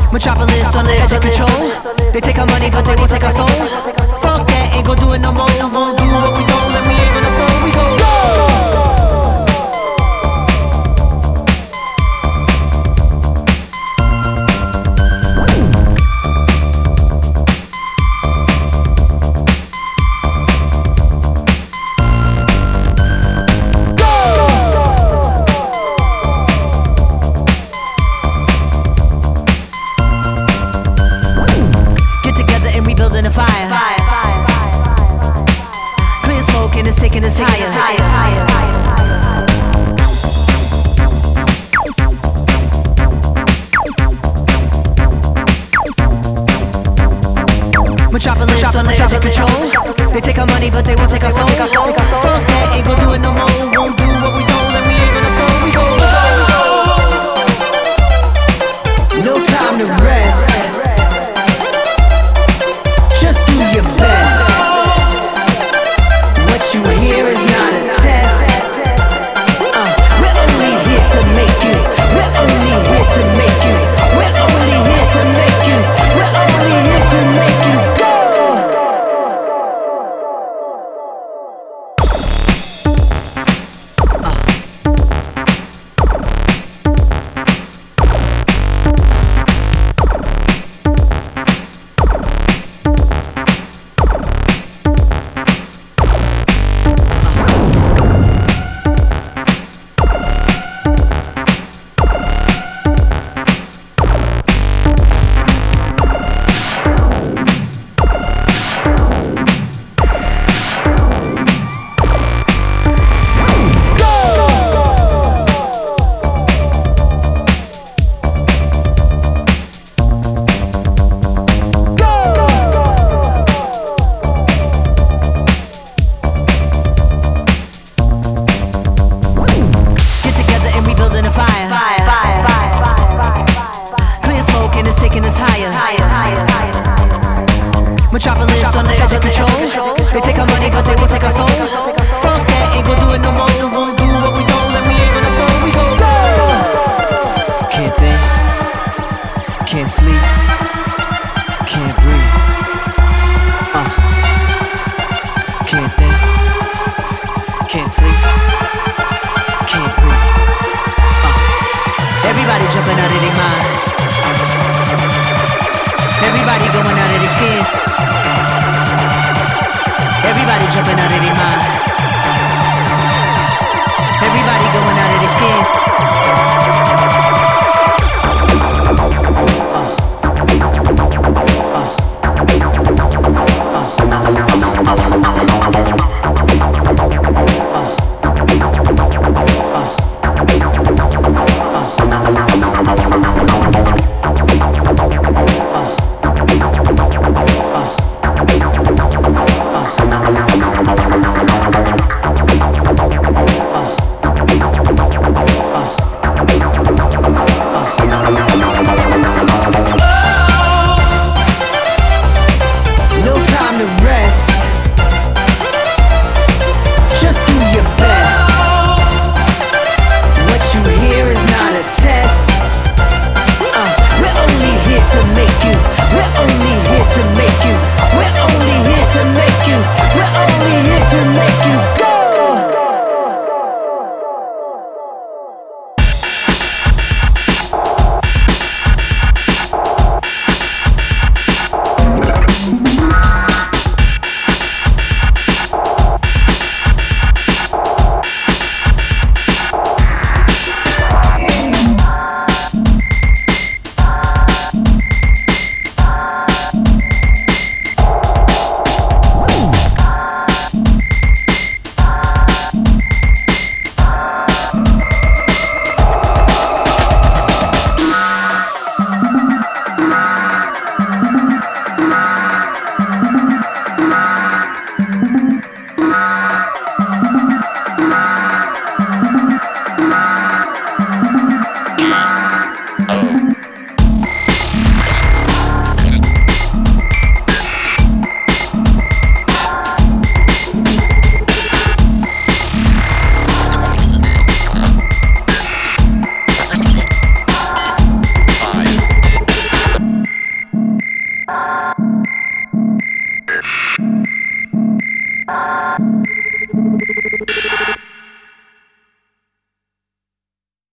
Metropolis on the edge of control. They take our money, but they won't take our soul. Fuck that, ain't gon' do it no more. Won't do what we told, and we ain't gonna fold. We gon' go. Taking us higher. Metropolis on the edge of control. They take our money, but they won't take our soul. Fuck that, ain't gon' do it no more. Won't do what we told, and we ain't gonna fold. We gon' go. No time to rest. Just do your best. What you hear is not a test. We're only here to make you. We're only here to make you. We're only here to make you. We're only here to make you go. Metropolis on the edge of control. They take our money, but they won't take our soul. Fuck that, ain't gon' do it no more. Won't do what we told, and we ain't gonna fold. We gon' go. Can't think, can't sleep, can't breathe. Can't think, can't sleep, can't breathe. Everybody jumping out of their mind. Everybody going out of their skins. Everybody jumping out of their mind. Everybody going out of their skins. Bye.